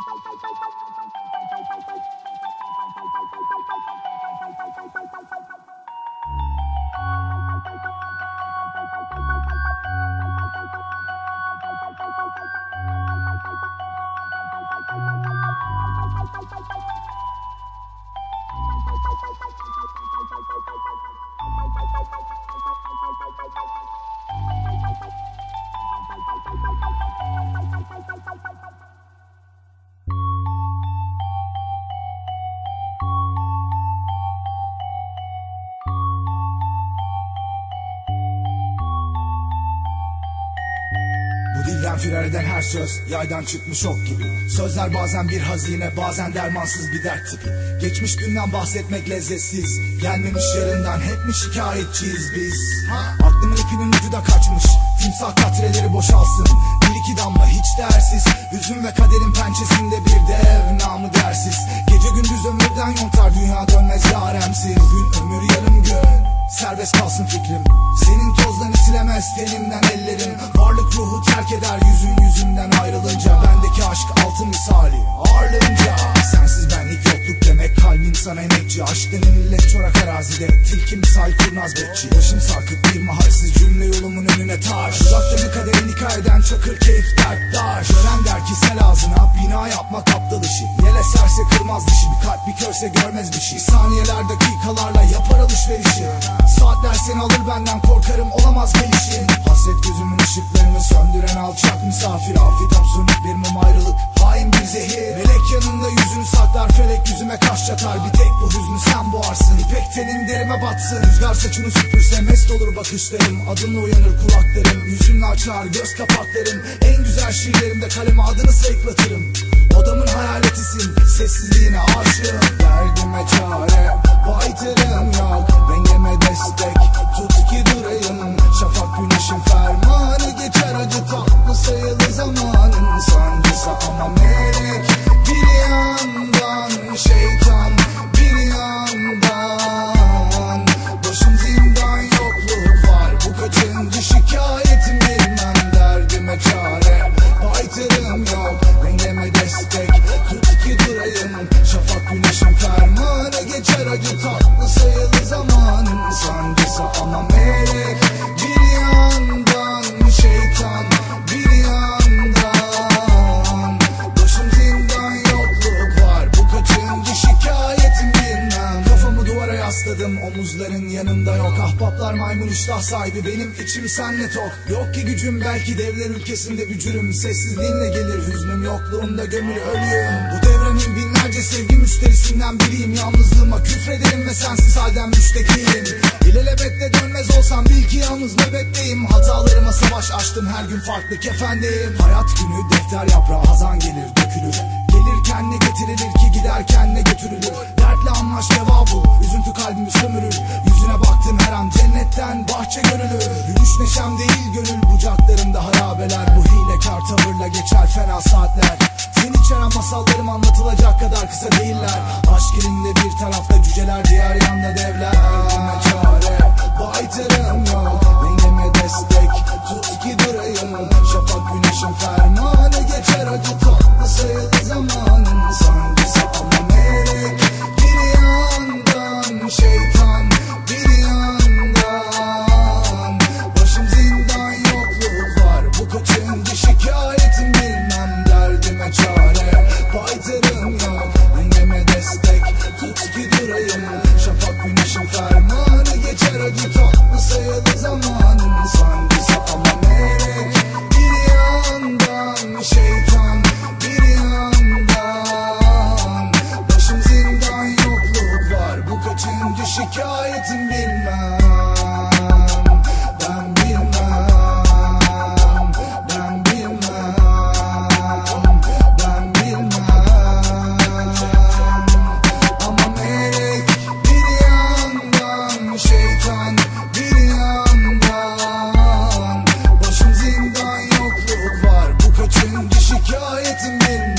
Bu dilden firar eden her söz yaydan çıkmış ok gibi. Sözler bazen bir hazine, bazen dermansız bir dert tipi. Geçmiş günden bahsetmek lezzetsiz, gelmemiş yarından hep mi şikayetçiyiz biz? Aklımın ipinin ucu da kaçmış, timsah katreleri boşalsın. Bir iki damla hiç değersiz, hüzün ve kaderin pençesinde bir dev namı dersiz. Gece gündüz ömürden yontar, dünya dönmez yaremsiz. Bugün ömür yarım gün, serbest kalsın fikrim. Senin tozlarını silemez tenimden ellerim. Varlık ruhu terk eder yüzünden ayrılınca. Bendeki aşk altın misali ağırlığınca. Sensiz benlik yokluk demek, kalbin sana emekçi. Aşk denen illet çorak arazide, tilki misal kurnaz bekçi. Başım sarkık bir mahalsiz cümle yolumun önüne taş. Uzaktanı kaderin hikayeden çakır keyif dert daş. Gören der ki sel ağzına bina yapmak aptal işi. Yel eserse kırmaz dişi, bir kalp bir körse görmez bir şey. Saniyeler dakikalarla yapar alışverişi. Saatler seni alır benden, korkarım olamaz gelişin. Hasret gözümün ışıklarını söndüren alçak misafir. Afet absürlük bir mum ayrılık, hain bir zehir. Melek yanında yüzünü saklar, felek yüzüme kaş çatar. Bir tek bu hüznü sen boğarsın, ipek tenin derime batsın. Rüzgar saçını süpürse mest olur bakışlarım. Adınla uyanır kulaklarım, yüzünle açar göz kapaklarım. En güzel şiirlerimde kaleme adını sayıklatırım. Odamın hayaletisin, sessizliğine aşığım. Derdime çare, baytırım yok. Dengeme destek, tut ki durayım. Şafak güneşin fermanı, geçer acı tatlı sayılı zamanın sancısı ama melek. Bir yandan şeytan, bir yandan başım zindan, yokluk var. Bu kaçıncı şikayetim bilmem. Derdime çare, baytırım yok. Dengeme destek, tut ki durayım. Şafak güneşin fermanı, geçer acı tatlı sayılı zamanın sancısı ama melek. Bir yandan şeytan, bir yandan başım zindan, yokluk var. Bu kaçıncı şikayetim bilmem. Kafamı duvara yasladım, omuzların yanımda yok. Ahbaplar maymun iştah sahibi, benim içim senle tok. Yok ki gücüm, belki devler ülkesinde bücürüm. Sessizliğinle gelir hüznüm, yokluğumda gömülü ölüyüm. Bu devrenin binlerce sevgi müşterisinden biriyim. Yalnızlığıma küfrederim ve sensiz halden müştekiyim. İlelebette dönmez olsam bil ki yalnız nöbetteyim. Hatalarıma savaş açtım, her gün farklı kefendeyim. Hayat günü defter yaprağı, hazan gelir dökülür. Gelirken ne getirilir ki, giderken ne götürülür. Dertle anlaş deva bul, üzüntü kalbimi sömürür. Yüzüne baktım her an cennetten bahçe görülür. Gülüş neşem değil gönül bucaklarında harabeler. Bu hilekar tavırla geçer fena saatler. Seni içeren masallarım anlatılacak kadar kısa değiller. Aşk elinde bir tarafta cüceler, diğer yanda devler. Derdime çare, baytırım yok. Dengeme destek, tut ki durayım. Şafak güneşin fermanı, geçer acı tatlı sayılı zamanın sancısı ama melek. Bir yandan şeytan, bir yandan başım zindan, yokluk var. Bu kaçıncı şikayetim bilmem. Derdime çare, baytırım yok. Dengeme destek, tut ki durayım. Şafak güneşin fermanı, geçer acı tatlı sayılı zamanın sancısı ama melek. Bir yandan şeytan, bir yandan başım zindan, yokluk var. Bu kaçıncı şikayetim bilmem. Ben bilmem, ben bilmem, ben bilmem. Ama melek bir yandan, şeytan bir yandan başım zindan, yokluk var. Bu kaçıncı şikayetim bilmem.